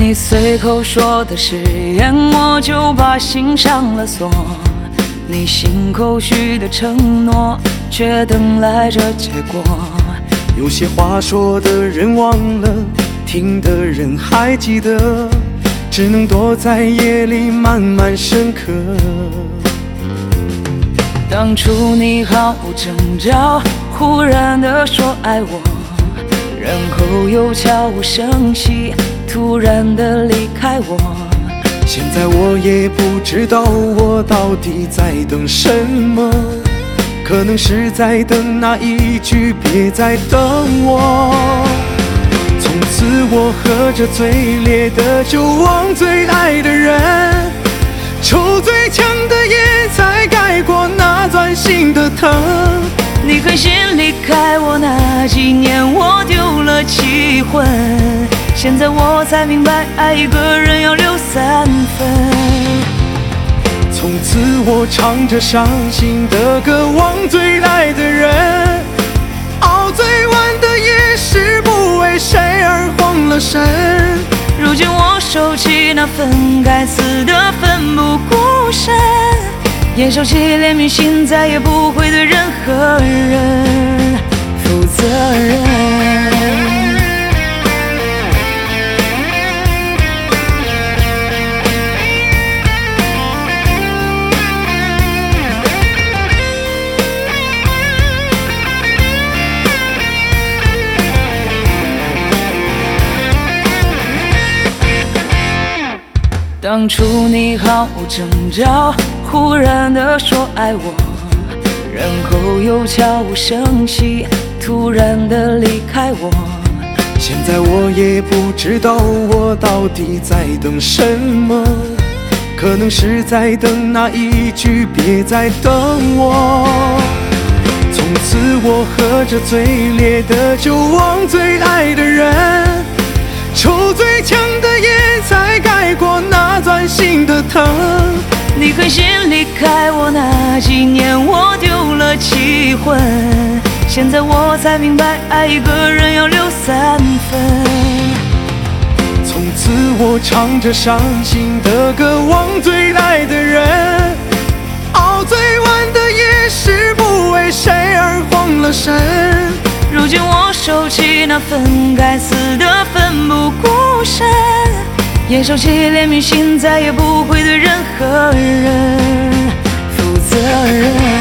你随口说的誓言，我就把心上了锁。你信口许的承诺，却等来这结果。 有些话说的人忘了，听的人还记得，只能躲在夜里慢慢深刻。 当初你毫无征兆，忽然地说爱我，然后又悄无声息，突然地离开我。 现在我也不知道我到底在等什么，可能是在等那一句别再等我。从此我喝着最烈的酒，忘最爱的人，抽最强的烟，才盖过那钻心的疼。 你狠心离开我那几年，我丢了7魂。现在我才明白，爱一个人要留3分。 从此我唱着伤心的歌，忘最爱的人，熬最晚的夜，是不为谁而慌了神。 如今我收起那份该死的奋不顾身，也收起怜悯心，再也不会对任何人负责任。当初你毫无征兆，忽然地说爱我，然后又悄无声息，突然地离开我。 现在我也不知道我到底在等什么，可能是在等那一句别再等我。从此我喝着最烈的酒，忘最爱的人，抽最强的烟，才盖过那钻心的疼。 你狠心离开我那几年，我丢了7魂。现在我才明白，爱一个人要留3分。 从此我唱着伤心的歌，忘最爱的人，熬最晚的夜，是不为谁而慌了神。 如今我收起那份该死的奋不顾身，也收起怜悯心，再也不会对任何人负责任。